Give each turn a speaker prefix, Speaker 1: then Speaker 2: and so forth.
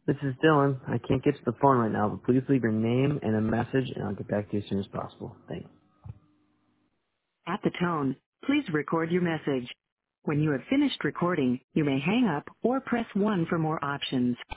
Speaker 1: This is Dylan. I can't get to the phone right now, but please leave your name and a message, and I'll get back to you as soon as possible. Thanks.
Speaker 2: At the tone, please record your message. When you have finished recording, you may hang up or press 1 for more options.